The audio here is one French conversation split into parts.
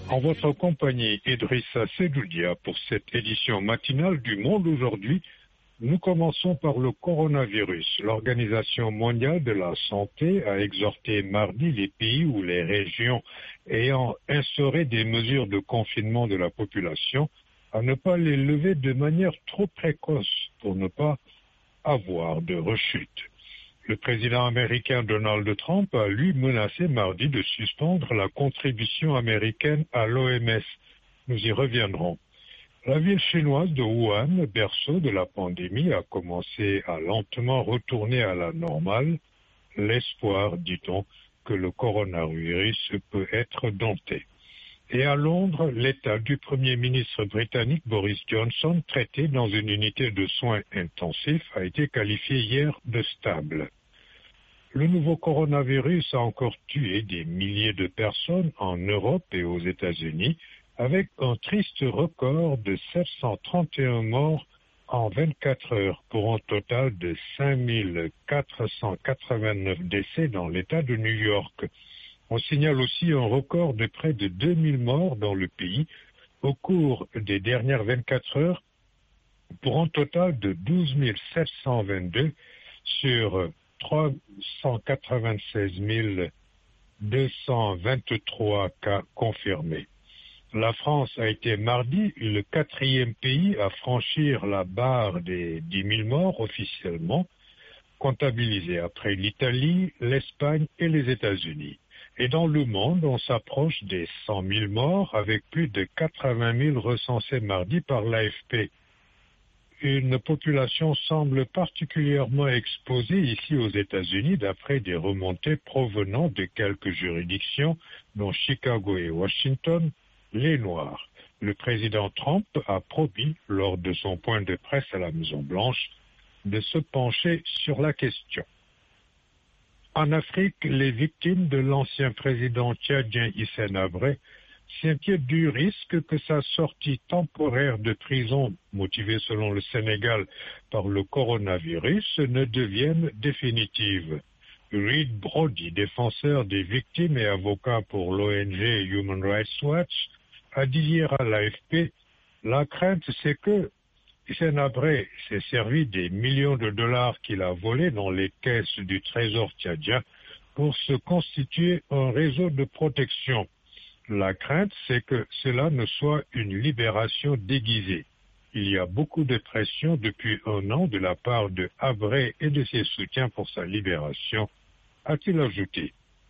En votre compagnie, Idrissa Sedoudia, pour cette édition matinale du Monde aujourd'hui, nous commençons par le coronavirus. L'Organisation mondiale de la santé a exhorté mardi les pays ou les régions ayant instauré des mesures de confinement de la population à ne pas les lever de manière trop précoce pour ne pas avoir de rechute. Le président américain Donald Trump a, lui, menacé mardi de suspendre la contribution américaine à l'OMS. Nous y reviendrons. La ville chinoise de Wuhan, berceau de la pandémie, a commencé à lentement retourner à la normale. L'espoir, dit-on, que le coronavirus peut être dompté. Et à Londres, l'état du Premier ministre britannique Boris Johnson, traité dans une unité de soins intensifs, a été qualifié hier de stable. Le nouveau coronavirus a encore tué des milliers de personnes en Europe et aux États-Unis, avec un triste record de 731 morts en 24 heures, pour un total de 5489 décès dans l'État de New York. On signale aussi un record de près de 2000 morts dans le pays au cours des dernières 24 heures, pour un total de 12 722 sur 396 223 cas confirmés. La France a été mardi le 4e pays à franchir la barre des 10 000 morts officiellement comptabilisés après l'Italie, l'Espagne et les États-Unis. Et dans le monde, on s'approche des 100 000 morts avec plus de 80 000 recensés mardi par l'AFP. Une population semble particulièrement exposée ici aux États-Unis d'après des remontées provenant de quelques juridictions, dont Chicago et Washington, les Noirs. Le président Trump a promis, lors de son point de presse à la Maison-Blanche, de se pencher sur la question. En Afrique, les victimes de l'ancien président tchadien Hissène Habré s'inquiètent du risque que sa sortie temporaire de prison, motivée selon le Sénégal par le coronavirus, ne devienne définitive. Reed Brody, défenseur des victimes et avocat pour l'ONG Human Rights Watch, a dit hier à l'AFP « La crainte, c'est que Hissène Habré s'est servi des millions de dollars qu'il a volés dans les caisses du trésor tchadien pour se constituer un réseau de protection. La crainte, c'est que cela ne soit une libération déguisée. Il y a beaucoup de pression depuis un an de la part de Habré et de ses soutiens pour sa libération, a-t-il ajouté.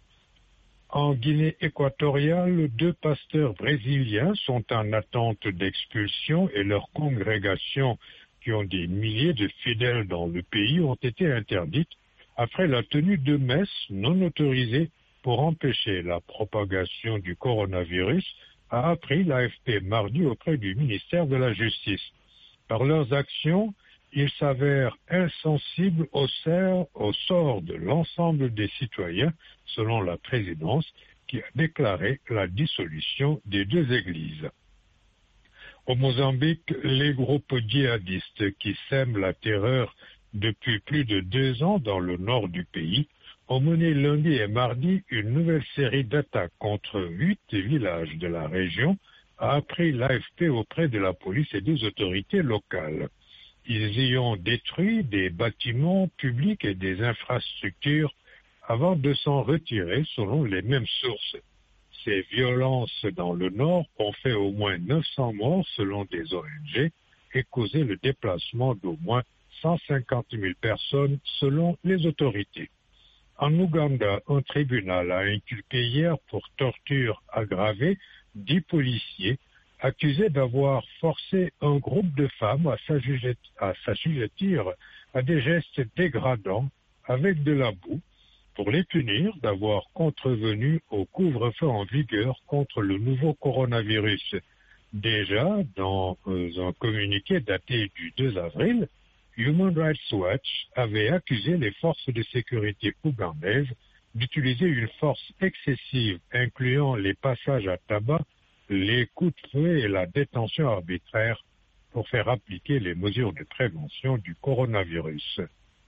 En Guinée équatoriale, 2 pasteurs brésiliens sont en attente d'expulsion et leurs congrégations, qui ont des milliers de fidèles dans le pays, ont été interdites après la tenue de messes non autorisées pour empêcher la propagation du coronavirus, a appris l'AFP mardi auprès du ministère de la Justice. Par leurs actions, ils s'avèrent insensibles au sort de l'ensemble des citoyens, selon la présidence, qui a déclaré la dissolution des 2 églises. Au Mozambique, les groupes djihadistes qui sèment la terreur depuis plus de 2 ans dans le nord du pays ont mené lundi et mardi une nouvelle série d'attaques contre 8 villages de la région, a appris l'AFP auprès de la police et des autorités locales. Ils y ont détruit des bâtiments publics et des infrastructures avant de s'en retirer selon les mêmes sources. Ces violences dans le nord ont fait au moins 900 morts selon des ONG et causé le déplacement d'au moins 150 000 personnes selon les autorités. En Ouganda, un tribunal a inculpé hier pour torture aggravée 10 policiers accusés d'avoir forcé un groupe de femmes à s'assujettir à des gestes dégradants avec de la boue pour les punir d'avoir contrevenu au couvre-feu en vigueur contre le nouveau coronavirus. Déjà, dans un communiqué daté du 2 avril, Human Rights Watch avait accusé les forces de sécurité ougandaises d'utiliser une force excessive, incluant les passages à tabac, les coups de feu et la détention arbitraire pour faire appliquer les mesures de prévention du coronavirus.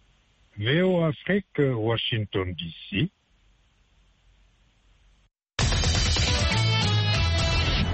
VO Afrique, Washington, D.C.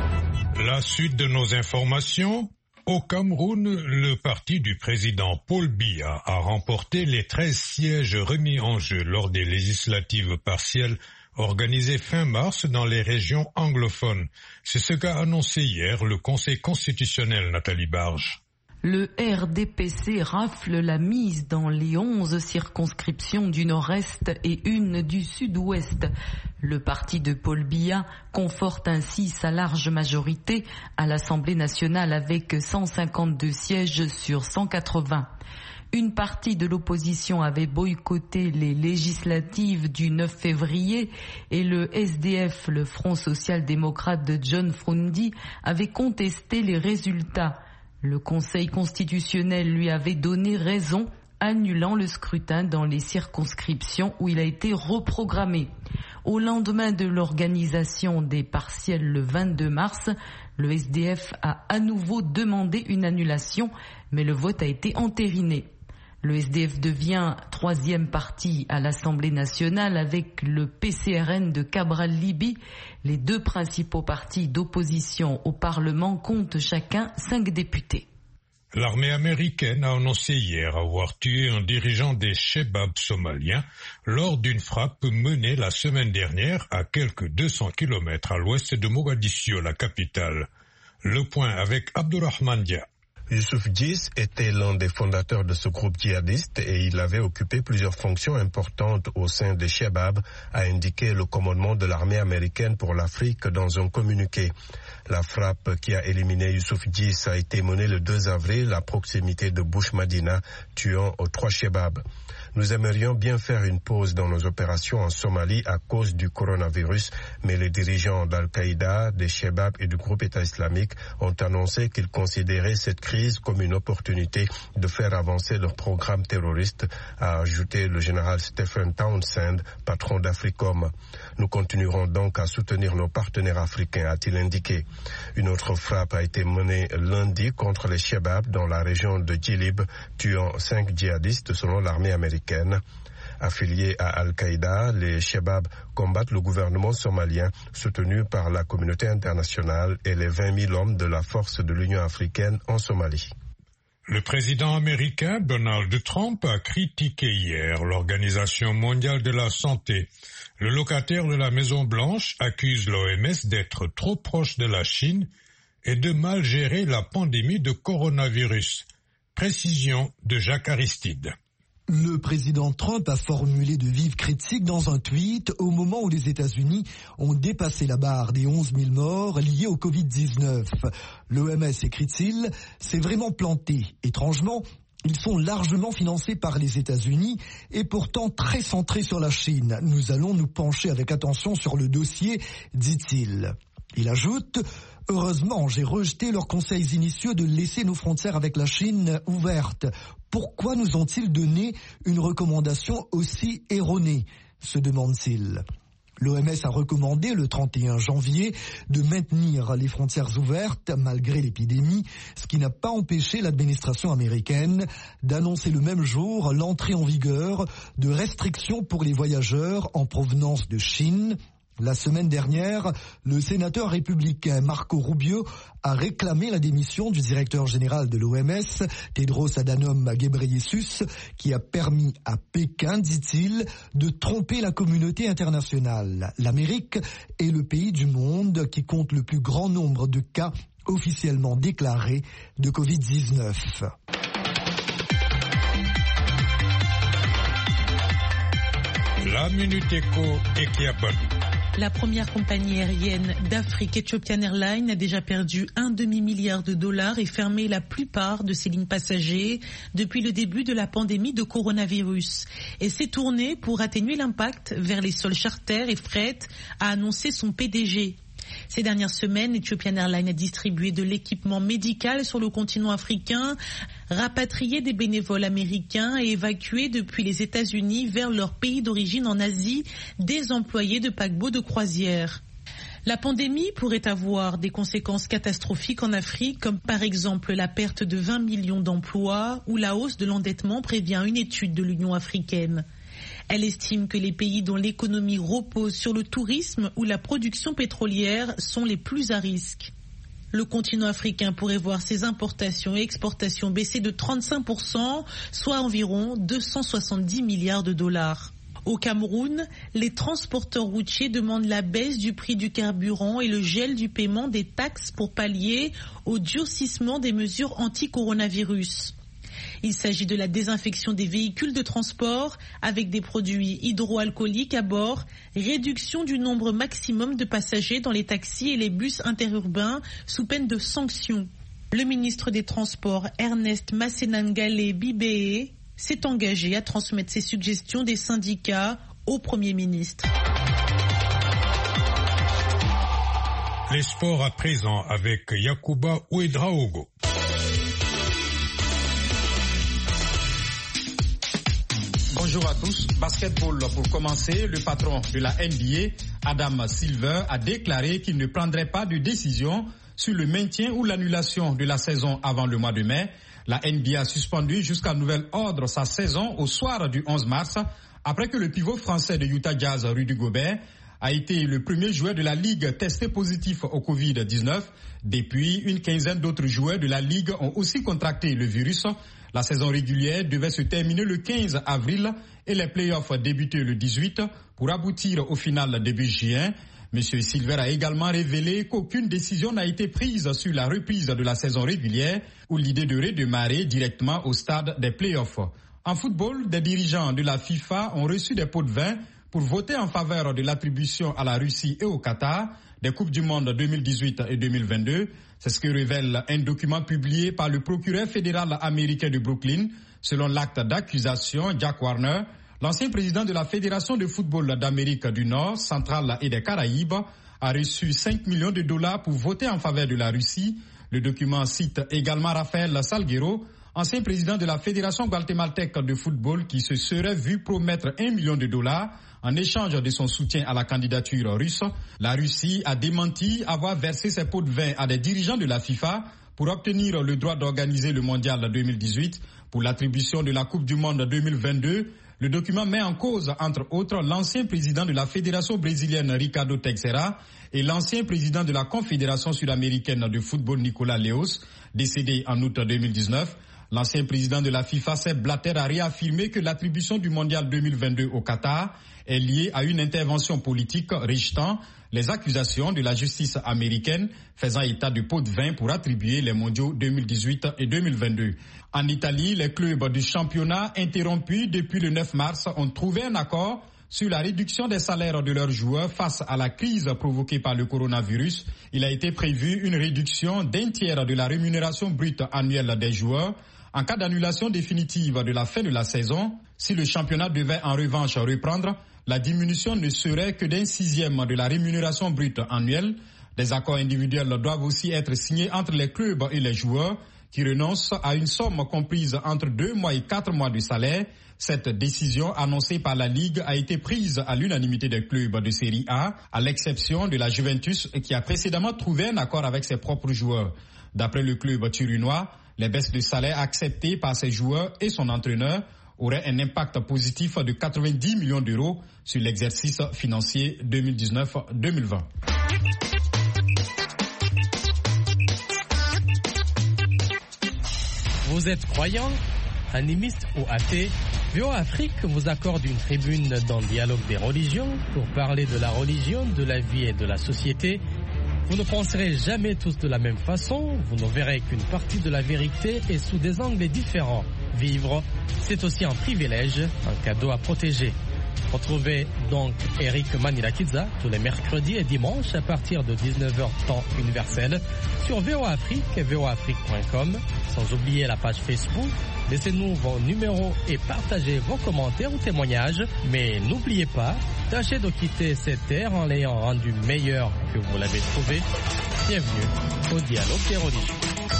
La suite de nos informations. Au Cameroun, le parti du président Paul Biya a remporté les 13 sièges remis en jeu lors des législatives partielles organisées fin mars dans les régions anglophones. C'est ce qu'a annoncé hier le Conseil constitutionnel, Nathalie Barge. Le RDPC rafle la mise dans les 11 circonscriptions du Nord-Est et une du Sud-Ouest. Le parti de Paul Biya conforte ainsi sa large majorité à l'Assemblée nationale avec 152 sièges sur 180. Une partie de l'opposition avait boycotté les législatives du 9 février et le SDF, le Front social-démocrate de John Frundi, avait contesté les résultats. Le Conseil constitutionnel lui avait donné raison, annulant le scrutin dans les circonscriptions où il a été reprogrammé. Au lendemain de l'organisation des partiels le 22 mars, le SDF a à nouveau demandé une annulation, mais le vote a été entériné. Le SDF devient troisième parti à l'Assemblée nationale avec le PCRN de Cabral Libye. Les deux principaux partis d'opposition au Parlement comptent chacun 5 députés. L'armée américaine a annoncé hier avoir tué un dirigeant des Chebab somaliens lors d'une frappe menée la semaine dernière à quelques 200 km à l'ouest de Mogadiscio, la capitale. Le point avec Abdurrahman Dia. Youssouf Djiss était l'un des fondateurs de ce groupe djihadiste et il avait occupé plusieurs fonctions importantes au sein des Chebab, a indiqué le commandement de l'armée américaine pour l'Afrique dans un communiqué. La frappe qui a éliminé Youssouf Djiss a été menée le 2 avril à proximité de Bush Madina, tuant 3 Chebab. Nous aimerions bien faire une pause dans nos opérations en Somalie à cause du coronavirus, mais les dirigeants d'Al-Qaïda, des Chebab et du groupe État islamique ont annoncé qu'ils considéraient cette crise comme une opportunité de faire avancer leur programme terroriste, a ajouté le général Stephen Townsend, patron d'Africom. Nous continuerons donc à soutenir nos partenaires africains, a-t-il indiqué. Une autre frappe a été menée lundi contre les Chebab dans la région de Djilib, tuant 5 djihadistes selon l'armée américaine. Affiliés à Al-Qaïda, les Chebab combattent le gouvernement somalien soutenu par la communauté internationale et les 20 000 hommes de la force de l'Union africaine en Somalie. Le président américain Donald Trump a critiqué hier l'Organisation mondiale de la santé. Le locataire de la Maison-Blanche accuse l'OMS d'être trop proche de la Chine et de mal gérer la pandémie de coronavirus. Précision de Jacques Aristide. Le président Trump a formulé de vives critiques dans un tweet au moment où les États-Unis ont dépassé la barre des 11 000 morts liés au Covid-19. L'OMS, écrit-il, s'est vraiment planté. Étrangement, ils sont largement financés par les États-Unis et pourtant très centrés sur la Chine. Nous allons nous pencher avec attention sur le dossier, dit-il. Il ajoute: heureusement, j'ai rejeté leurs conseils initiaux de laisser nos frontières avec la Chine ouvertes. Pourquoi nous ont-ils donné une recommandation aussi erronée, se demande-t-il. L'OMS a recommandé le 31 janvier de maintenir les frontières ouvertes malgré l'épidémie, ce qui n'a pas empêché l'administration américaine d'annoncer le même jour l'entrée en vigueur de restrictions pour les voyageurs en provenance de Chine. La semaine dernière, le sénateur républicain Marco Rubio a réclamé la démission du directeur général de l'OMS, Tedros Adhanom Ghebreyesus, qui a permis à Pékin, dit-il, de tromper la communauté internationale. L'Amérique est le pays du monde qui compte le plus grand nombre de cas officiellement déclarés de Covid-19. La Minute Éco et Kiapan. La première compagnie aérienne d'Afrique, Ethiopian Airlines, a déjà perdu un demi-milliard de dollars et fermé la plupart de ses lignes passagers depuis le début de la pandémie de coronavirus. Et s'est tournée pour atténuer l'impact vers les sols charters et fret, a annoncé son PDG. Ces dernières semaines, Ethiopian Airlines a distribué de l'équipement médical sur le continent africain, rapatrié des bénévoles américains et évacué depuis les États-Unis vers leur pays d'origine en Asie des employés de paquebots de croisière. La pandémie pourrait avoir des conséquences catastrophiques en Afrique, comme par exemple la perte de 20 millions d'emplois ou la hausse de l'endettement, prévient une étude de l'Union africaine. Elle estime que les pays dont l'économie repose sur le tourisme ou la production pétrolière sont les plus à risque. Le continent africain pourrait voir ses importations et exportations baisser de 35%, soit environ 270 milliards de dollars. Au Cameroun, les transporteurs routiers demandent la baisse du prix du carburant et le gel du paiement des taxes pour pallier au durcissement des mesures anti-coronavirus. Il s'agit de la désinfection des véhicules de transport avec des produits hydroalcooliques à bord, réduction du nombre maximum de passagers dans les taxis et les bus interurbains sous peine de sanctions. Le ministre des Transports, Ernest Massenangale Bibeye, s'est engagé à transmettre ces suggestions des syndicats au Premier ministre. Les sports à présent avec Yacouba Ouedraogo. Bonjour à tous. Basketball pour commencer. Le patron de la NBA, Adam Silver, a déclaré qu'il ne prendrait pas de décision sur le maintien ou l'annulation de la saison avant le mois de mai. La NBA a suspendu jusqu'à nouvel ordre sa saison au soir du 11 mars, après que le pivot français de Utah Jazz, Rudy Gobert, a été le premier joueur de la Ligue testé positif au Covid-19. Depuis, une quinzaine d'autres joueurs de la Ligue ont aussi contracté le virus. La saison régulière devait se terminer le 15 avril et les playoffs débuter le 18 pour aboutir au final début juin. M. Silver a également révélé qu'aucune décision n'a été prise sur la reprise de la saison régulière ou l'idée de redémarrer directement au stade des playoffs. En football, des dirigeants de la FIFA ont reçu des pots de vin pour voter en faveur de l'attribution à la Russie et au Qatar des Coupes du Monde 2018 et 2022. C'est ce que révèle un document publié par le procureur fédéral américain de Brooklyn. Selon l'acte d'accusation, Jack Warner, l'ancien président de la Fédération de football d'Amérique du Nord, centrale et des Caraïbes, a reçu 5 millions de dollars pour voter en faveur de la Russie. Le document cite également Rafael Salguero, ancien président de la Fédération guatémaltèque de football, qui se serait vu promettre 1 million de dollars en échange de son soutien à la candidature russe. La Russie a démenti avoir versé ses pots de vin à des dirigeants de la FIFA pour obtenir le droit d'organiser le Mondial 2018. Pour l'attribution de la Coupe du Monde 2022, le document met en cause, entre autres, l'ancien président de la Fédération brésilienne Ricardo Teixeira et l'ancien président de la Confédération sud-américaine de football Nicolas Leos, décédé en août 2019. L'ancien président de la FIFA, Sepp Blatter, a réaffirmé que l'attribution du Mondial 2022 au Qatar est liée à une intervention politique, rejetant les accusations de la justice américaine faisant état de pots de vin pour attribuer les mondiaux 2018 et 2022. En Italie, les clubs du championnat interrompus depuis le 9 mars ont trouvé un accord sur la réduction des salaires de leurs joueurs face à la crise provoquée par le coronavirus. Il a été prévu une réduction d'un tiers de la rémunération brute annuelle des joueurs en cas d'annulation définitive de la fin de la saison. Si le championnat devait en revanche reprendre, la diminution ne serait que d'un sixième de la rémunération brute annuelle. Des accords individuels doivent aussi être signés entre les clubs et les joueurs qui renoncent à une somme comprise entre 2 mois et 4 mois de salaire. Cette décision annoncée par la Ligue a été prise à l'unanimité des clubs de Série A, à l'exception de la Juventus qui a précédemment trouvé un accord avec ses propres joueurs. D'après le club turinois, les baisses de salaire acceptées par ses joueurs et son entraîneur auraient un impact positif de 90 millions d'euros sur l'exercice financier 2019-2020. Vous êtes croyant, animiste ou athée, VOA Afrique vous accorde une tribune dans le dialogue des religions pour parler de la religion, de la vie et de la société. Vous ne penserez jamais tous de la même façon, vous ne verrez qu'une partie de la vérité et sous des angles différents. Vivre, c'est aussi un privilège, un cadeau à protéger. Retrouvez donc Eric Manilakidza tous les mercredis et dimanches à partir de 19h temps universel sur VOA Afrique et voaafrique.com, sans oublier la page Facebook. Laissez-nous vos numéros et partagez vos commentaires ou témoignages. Mais n'oubliez pas, tâchez de quitter cette terre en l'ayant rendu meilleure que vous l'avez trouvée. Bienvenue au dialogue des religions.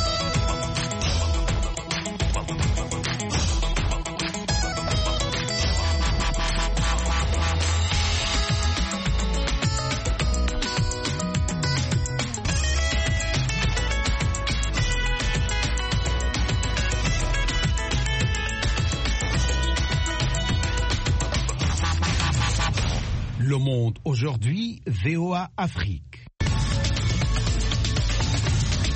Le monde aujourd'hui, VOA Afrique.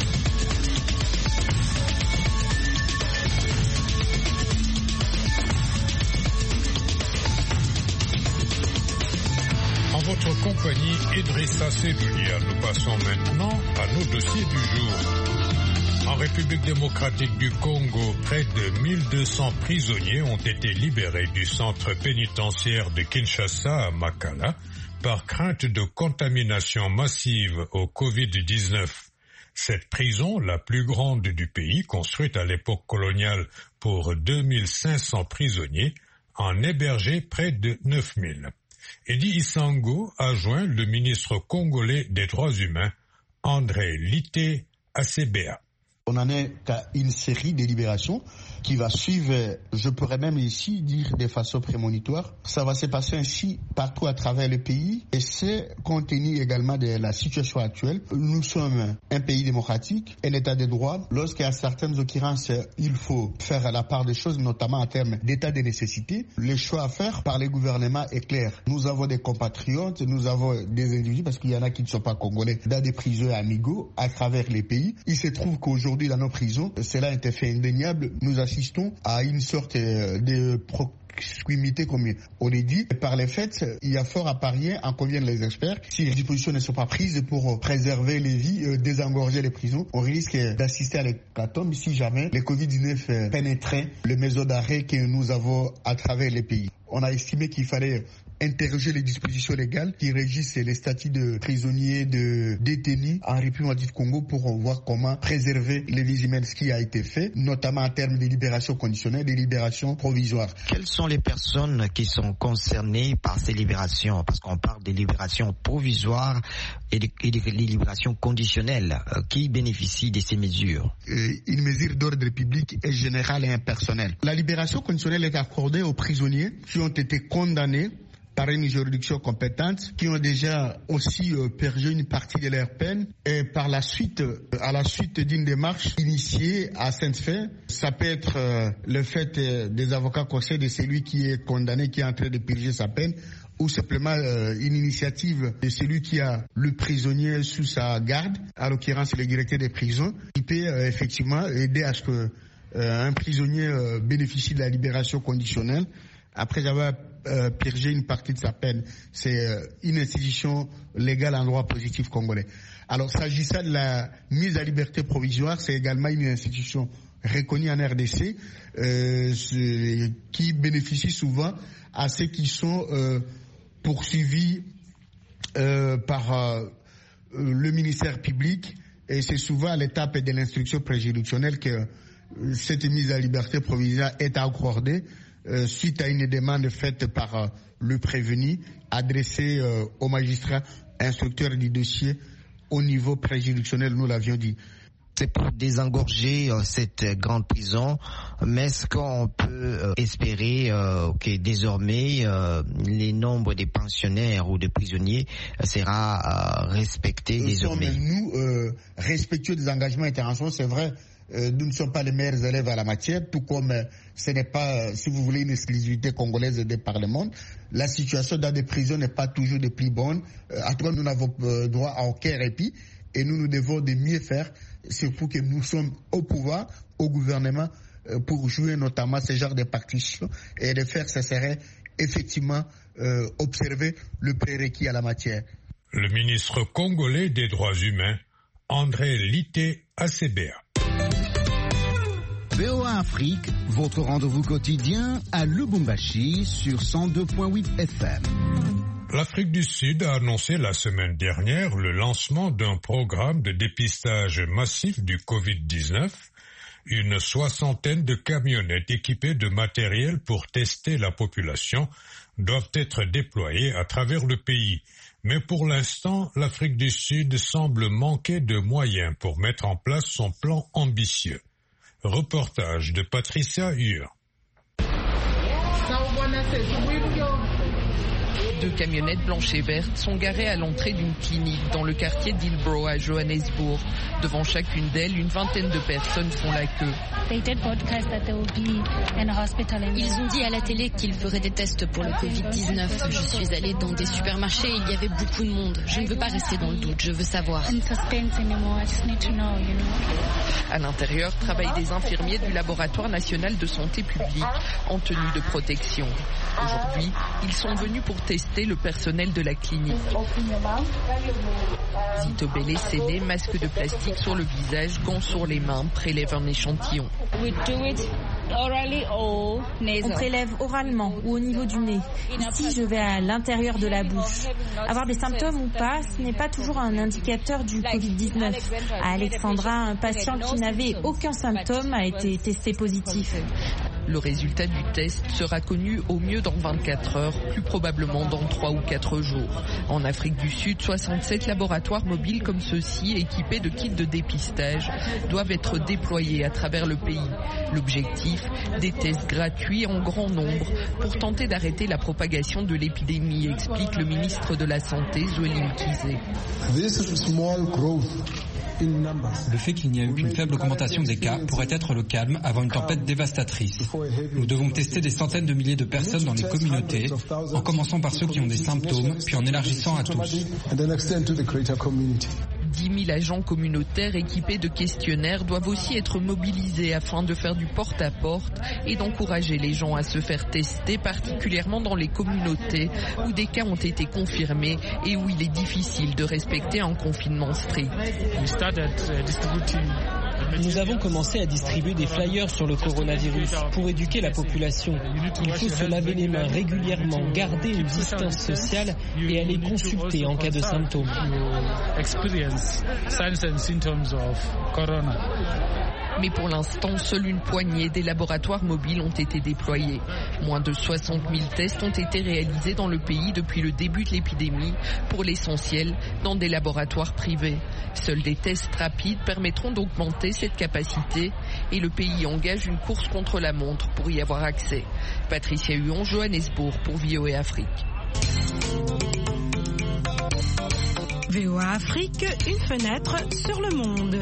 Assez Doulia, nous passons maintenant à nos dossiers du jour. En République démocratique du Congo, près de 1200 prisonniers ont été libérés du centre pénitentiaire de Kinshasa à Makala par crainte de contamination massive au Covid-19. Cette prison, la plus grande du pays, construite à l'époque coloniale pour 2500 prisonniers, en hébergeait près de 9000. Eddie Isango a joint le ministre congolais des droits humains, André Lité Asebea. On en est qu'à une série de libérations qui va suivre, je pourrais même ici dire de façon prémonitoire. Ça va se passer ainsi partout à travers le pays et c'est compte tenu également de la situation actuelle. Nous sommes un pays démocratique, un état de droit. Lorsqu'il y a certaines occurrences, il faut faire la part des choses, notamment en termes d'état de nécessité. Le choix à faire par les gouvernements est clair. Nous avons des compatriotes, nous avons des individus, parce qu'il y en a qui ne sont pas congolais, dans des prisons amicaux à travers les pays. Il se trouve qu'aujourd'hui, dans nos prisons, cela est un fait indéniable. Nous assistons à une sorte de proximité, comme on est dit. Par les faits, il y a fort à parier, en conviennent les experts. Si les dispositions ne sont pas prises pour préserver les vies, désengorger les prisons, on risque d'assister à l'hécatombe si jamais le Covid-19 pénétrait les maisons d'arrêt que nous avons à travers les pays. On a estimé qu'il fallait interroger les dispositions légales qui régissent les statuts de prisonniers, de détenus en République du Congo pour voir comment préserver les vies humaines, ce qui a été fait, notamment en termes de libération conditionnelle, de libération provisoire. Quelles sont les personnes qui sont concernées par ces libérations? Parce qu'on parle de libération provisoire et de libération conditionnelle. Qui bénéficie de ces mesures? Une mesure d'ordre public est générale et impersonnelle. La libération conditionnelle est accordée aux prisonniers qui ont été condamnés par une juridiction compétente, qui ont déjà aussi purgé une partie de leur peine et par la suite, à la suite d'une démarche initiée à cette fin, ça peut être le fait des avocats conseils de celui qui est condamné, qui est en train de purger sa peine, ou simplement une initiative de celui qui a le prisonnier sous sa garde, à l'occurrence le directeur des prisons, qui peut effectivement aider à ce que un prisonnier bénéficie de la libération conditionnelle après avoir purgé une partie de sa peine. C'est une institution légale en droit positif congolais. Alors, s'agissant de la mise à liberté provisoire, c'est également une institution reconnue en RDC qui bénéficie souvent à ceux qui sont poursuivis par le ministère public, et c'est souvent à l'étape de l'instruction préjuridictionnelle que cette mise à liberté provisoire est accordée suite à une demande faite par le prévenu adressée au magistrat instructeur du dossier au niveau préjuridictionnel, nous l'avions dit. C'est pour désengorger cette grande prison, mais est-ce qu'on peut espérer que désormais les nombres des pensionnaires ou de prisonniers sera respecté désormais? Nous sommes, respectueux des engagements internationaux, c'est vrai. Nous ne sommes pas les meilleurs élèves à la matière, tout comme ce n'est pas, si vous voulez, une exclusivité congolaise de par le monde. La situation dans des prisons n'est pas toujours des plus bonnes. En tout cas, nous n'avons droit à aucun répit et nous devons de mieux faire. C'est pour que nous sommes au pouvoir, au gouvernement, pour jouer notamment ce genre de partitions et de faire, ça serait effectivement observer le prérequis à la matière. Le ministre congolais des droits humains, André Lité Asebea. VOA Afrique, votre rendez-vous quotidien à Lubumbashi sur 102.8 FM. L'Afrique du Sud a annoncé la semaine dernière le lancement d'un programme de dépistage massif du Covid-19. Une soixantaine de camionnettes équipées de matériel pour tester la population doivent être déployées à travers le pays. Mais pour l'instant, l'Afrique du Sud semble manquer de moyens pour mettre en place son plan ambitieux. Reportage de Patricia Hur. Deux camionnettes blanches et vertes sont garées à l'entrée d'une clinique dans le quartier d'Hillbrow à Johannesburg. Devant chacune d'elles, une vingtaine de personnes font la queue. Ils ont dit à la télé qu'ils feraient des tests pour le Covid-19. Je suis allée dans des supermarchés et il y avait beaucoup de monde. Je ne veux pas rester dans le doute, je veux savoir. À l'intérieur, travaillent des infirmiers du laboratoire national de santé publique en tenue de protection. Aujourd'hui, ils sont venus pour tester tester le personnel de la clinique. Zito Bélé scellé, masque de plastique sur le visage, gants sur les mains, prélève un échantillon. On prélève oralement ou au niveau du nez. Ici, je vais à l'intérieur de la bouche. Avoir des symptômes ou pas, ce n'est pas toujours un indicateur du Covid-19. À Alexandra, un patient qui n'avait aucun symptôme a été testé positif. Le résultat du test sera connu au mieux dans 24 heures, plus probablement dans 3 ou 4 jours. En Afrique du Sud, 67 laboratoires mobiles comme ceux-ci, équipés de kits de dépistage, doivent être déployés à travers le pays. L'objectif, des tests gratuits en grand nombre pour tenter d'arrêter la propagation de l'épidémie, explique le ministre de la Santé, Zweli Mkhize. Le fait qu'il n'y a eu qu'une faible augmentation des cas pourrait être le calme avant une tempête dévastatrice. Nous devons tester des centaines de milliers de personnes dans les communautés, en commençant par ceux qui ont des symptômes, puis en élargissant à tous. 10 000 agents communautaires équipés de questionnaires doivent aussi être mobilisés afin de faire du porte-à-porte et d'encourager les gens à se faire tester, particulièrement dans les communautés où des cas ont été confirmés et où il est difficile de respecter un confinement strict. Nous avons commencé à distribuer des flyers sur le coronavirus pour éduquer la population. Il faut se laver les mains régulièrement, garder une distance sociale et aller consulter en cas de symptômes. Mais pour l'instant, seule une poignée des laboratoires mobiles ont été déployés. Moins de 60 000 tests ont été réalisés dans le pays depuis le début de l'épidémie, pour l'essentiel dans des laboratoires privés. Seuls des tests rapides permettront d'augmenter cette capacité et le pays engage une course contre la montre pour y avoir accès. Patricia Huon, Johannesburg pour VOA Afrique. VOA Afrique, une fenêtre sur le monde.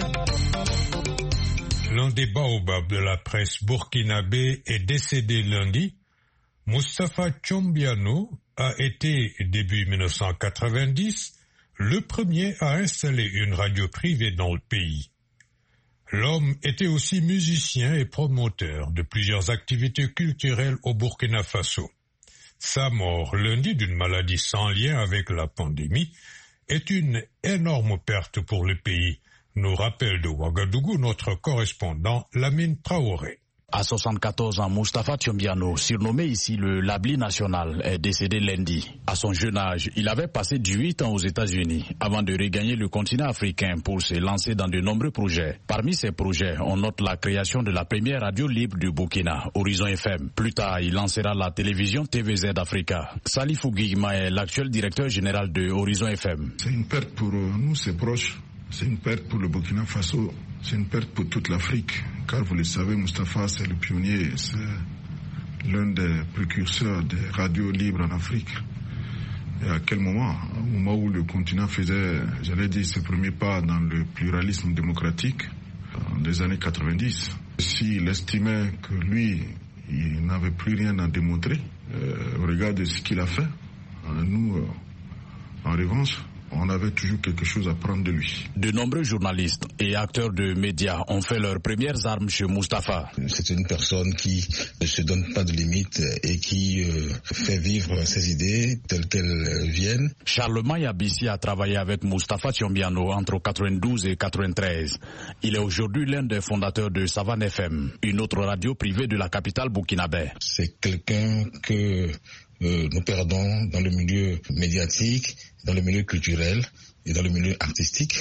L'un des baobabs de la presse burkinabé est décédé lundi. Moustapha Thiombiano a été, début 1990, le premier à installer une radio privée dans le pays. L'homme était aussi musicien et promoteur de plusieurs activités culturelles au Burkina Faso. Sa mort lundi d'une maladie sans lien avec la pandémie est une énorme perte pour le pays, nous rappelle de Ouagadougou notre correspondant Lamine Traoré. À 74 ans, Moustapha Thiombiano, surnommé ici le Labli national, est décédé lundi. À son jeune âge, il avait passé 18 ans aux États-Unis avant de regagner le continent africain pour se lancer dans de nombreux projets. Parmi ces projets, on note la création de la première radio libre du Burkina, Horizon FM. Plus tard, il lancera la télévision TVZ Africa. Salifou Guigma est l'actuel directeur général de Horizon FM. C'est une perte pour nous, ses proches. C'est une perte pour le Burkina Faso. C'est une perte pour toute l'Afrique, car vous le savez, Moustapha, c'est le pionnier, c'est l'un des précurseurs des radios libres en Afrique. Et à quel moment? Au moment où le continent faisait, j'allais dire, ses premiers pas dans le pluralisme démocratique, dans les années 90. S'il estimait que lui, il n'avait plus rien à démontrer, au regard de ce qu'il a fait, nous, en revanche, on avait toujours quelque chose à prendre de lui. De nombreux journalistes et acteurs de médias ont fait leurs premières armes chez Moustapha. C'est une personne qui ne se donne pas de limites et qui fait vivre ses idées telles qu'elles viennent. Charlemagne Abissi a travaillé avec Moustapha Thiombiano entre 92 et 93. Il est aujourd'hui l'un des fondateurs de Savane FM, une autre radio privée de la capitale burkinabé. C'est quelqu'un que nous perdons dans le milieu médiatique, dans le milieu culturel et dans le milieu artistique.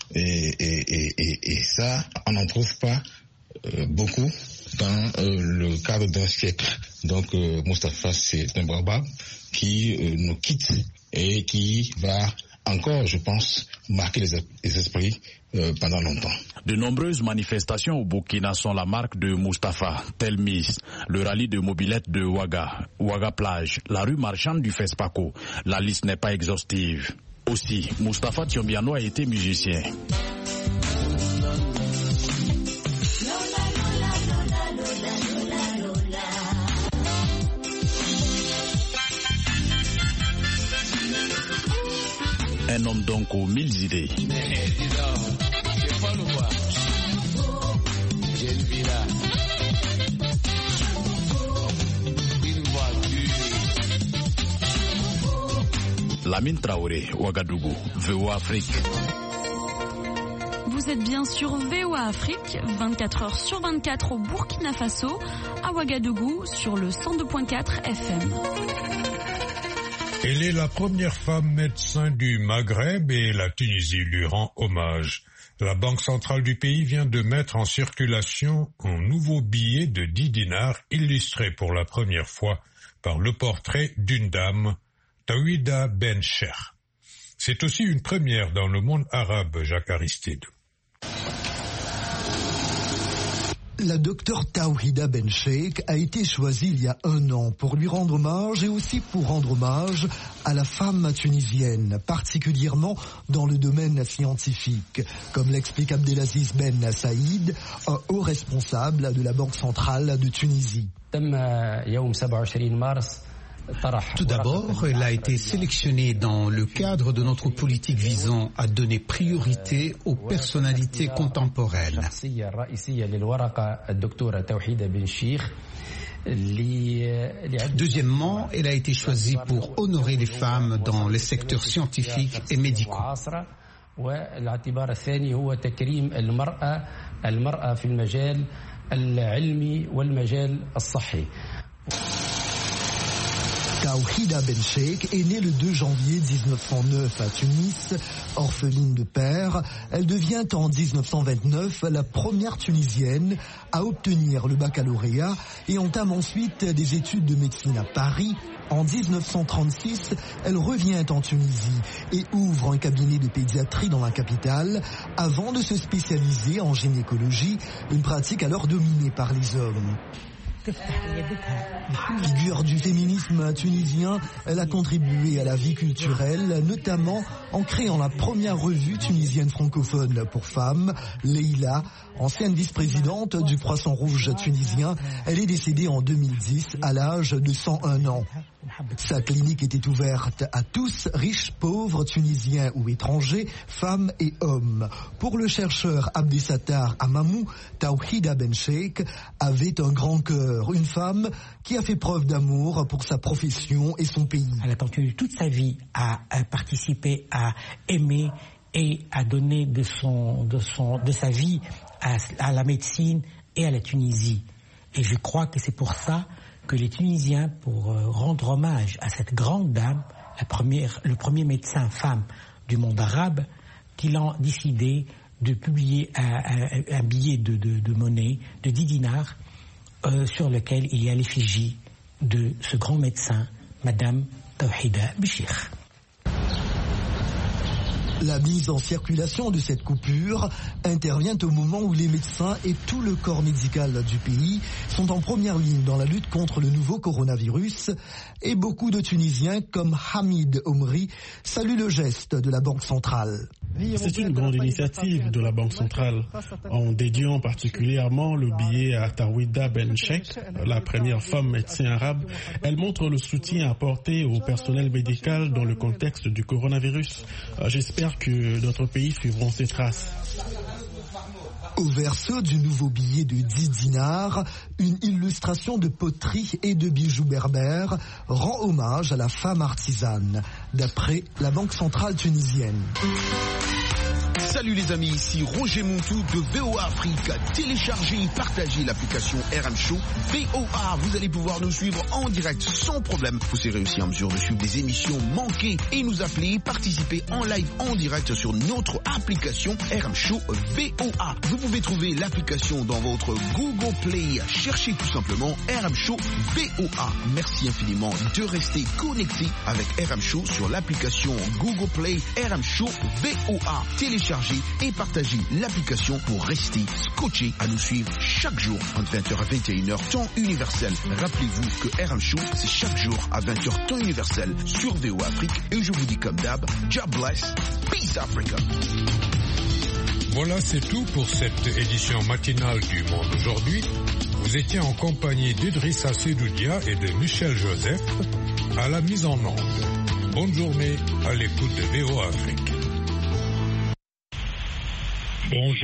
Et ça, on n'en trouve pas beaucoup dans le cadre d'un siècle. Donc Moustapha, c'est un baobab qui nous quitte et qui va encore, je pense, marquer les esprits pendant longtemps. De nombreuses manifestations au Burkina sont la marque de Moustapha, Telmis, le rallye de mobilette de Ouaga, Ouaga Plage, la rue marchande du Fespaco. La liste n'est pas exhaustive. Aussi, Moustapha Thiombiano a été musicien. Un homme donc aux 1000 idées. Lamine Traoré, Ouagadougou, VOA Afrique. Vous êtes bien sur VOA Afrique, 24 heures sur 24 au Burkina Faso, à Ouagadougou, sur le 102.4 FM. Elle est la première femme médecin du Maghreb et la Tunisie lui rend hommage. La Banque centrale du pays vient de mettre en circulation un nouveau billet de 10 dinars illustré pour la première fois par le portrait d'une dame, Tawhida Ben Cheikh. C'est aussi une première dans le monde arabe, Jacques Aristide. La docteure Tawhida Ben Cheikh a été choisie il y a 1 an pour lui rendre hommage et aussi pour rendre hommage à la femme tunisienne, particulièrement dans le domaine scientifique, comme l'explique Abdelaziz Ben Saïd, un haut responsable de la Banque centrale de Tunisie. Tout d'abord, elle a été sélectionnée dans le cadre de notre politique visant à donner priorité aux personnalités contemporaines. Deuxièmement, elle a été choisie pour honorer les femmes dans les secteurs scientifiques et médicaux. Tawhida Ben Cheikh est née le 2 janvier 1909 à Tunis, orpheline de père. Elle devient en 1929 la première Tunisienne à obtenir le baccalauréat et entame ensuite des études de médecine à Paris. En 1936, elle revient en Tunisie et ouvre un cabinet de pédiatrie dans la capitale avant de se spécialiser en gynécologie, une pratique alors dominée par les hommes. Figure du féminisme tunisien, elle a contribué à la vie culturelle, notamment en créant la première revue tunisienne francophone pour femmes, Leïla, ancienne vice-présidente du Croissant Rouge tunisien. Elle est décédée en 2010 à l'âge de 101 ans. Sa clinique était ouverte à tous, riches, pauvres, tunisiens ou étrangers, femmes et hommes. Pour le chercheur Abdesattar Amamou, Tawhida Ben Cheikh avait un grand cœur, une femme qui a fait preuve d'amour pour sa profession et son pays. Elle a continué toute sa vie à participer, à aimer et à donner de sa vie à la médecine et à la Tunisie. Et je crois que c'est pour ça que les Tunisiens, pour rendre hommage à cette grande dame, le premier médecin femme du monde arabe, qu'ils ont décidé de publier un billet de monnaie de 10 dinars sur lequel il y a l'effigie de ce grand médecin, Madame Tawhida Ben Cheikh. La mise en circulation de cette coupure intervient au moment où les médecins et tout le corps médical du pays sont en première ligne dans la lutte contre le nouveau coronavirus et beaucoup de Tunisiens comme Hamid Omri saluent le geste de la Banque centrale. C'est une grande initiative de la Banque centrale. En dédiant particulièrement le billet à Tawhida Ben Cheikh, la première femme médecin arabe, elle montre le soutien apporté au personnel médical dans le contexte du coronavirus. J'espère que d'autres pays suivront ces traces. Au verso du nouveau billet de 10 dinars, une illustration de poterie et de bijoux berbères rend hommage à la femme artisane, d'après la Banque centrale tunisienne. Salut les amis, ici Roger Montou de VOA Afrique. Téléchargez et partagez l'application RM Show VOA. Vous allez pouvoir nous suivre en direct sans problème. Vous serez aussi en mesure de suivre des émissions manquées et nous appeler, participer en live en direct sur notre application RM Show VOA. Vous pouvez trouver l'application dans votre Google Play. Cherchez tout simplement RM Show VOA. Merci infiniment de rester connecté avec RM Show sur l'application Google Play RM Show VOA. Téléchargez et partagez l'application pour rester scotché à nous suivre chaque jour entre 20h à 21h temps universel. Rappelez-vous que RM Show c'est chaque jour à 20h temps universel sur VOA Afrique et je vous dis comme d'hab, God bless, peace Africa. Voilà, c'est tout pour cette édition matinale du Monde aujourd'hui. Vous étiez en compagnie d'Idrissa Sedoudia et de Michel Joseph à la mise en onde. Bonne journée à l'écoute de VOA Afrique. Bonjour.